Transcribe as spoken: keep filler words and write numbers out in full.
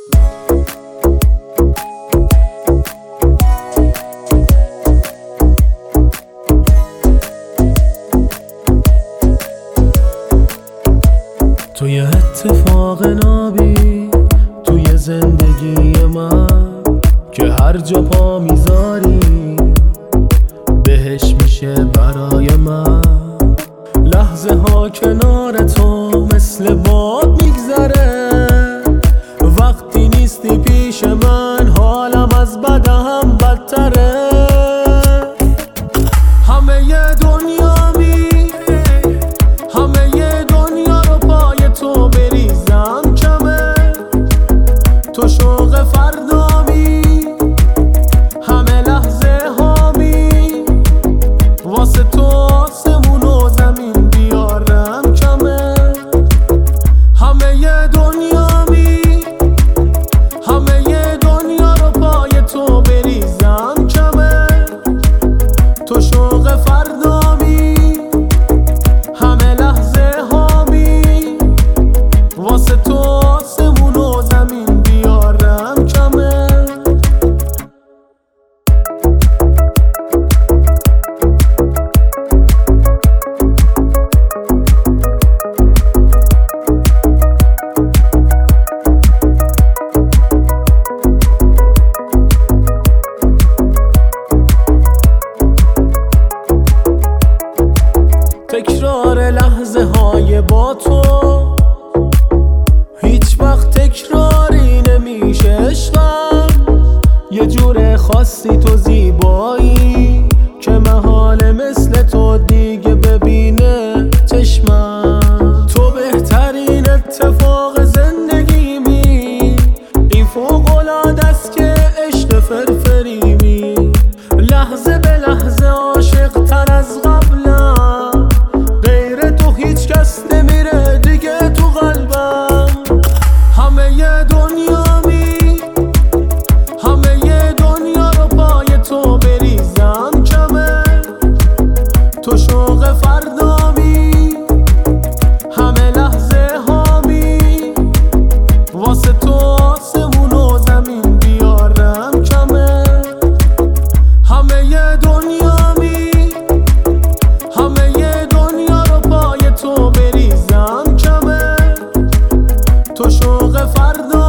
توی اتفاق نابی توی زندگی من که هر جا پا میذاری بهش میشه برای من. لحظه ها کنار تو مثل باد میگذره، وقتی نیستی پیش من حالم از بدم بدتره. همه ی دنیا میره، همه ی دنیا رو پای تو بریزم کمه. تو شوق فردامی، همه لحظه هامی، واسه تو آسمون و زمین بیارم کمه. همه ی دنیا می، همه ی دنیا رو پای تو بریزم کمه. تو شوق فردامی، همه لحظه هامی، واسه تو آسمون و زمین بیارم کمه. تکرار لحظه های با تو هیچ وقت تکراری نمیشه عشقم. یه جور خاصی تو زیبایی که محاله مثل تو دیگه ببینه چشمم. تو بهترین اتفاق زندگیمی، این فوق‌العاده است که عشق فرفریمی. لحظه به لحظه عاشق تر از قبلم، غیر تو هیچ کس نمیره دیگه تو قلبم. همه ی دنیا می، همه ی دنیا رو پای تو بریزم کمه. تو شوق فردامی، همه لحظه هامی، واسه تو آسمون و زمین بیارم کمه. همه ی دنیا می، همه ی دنیا رو پای تو بریزم کمه. تو شوق فردا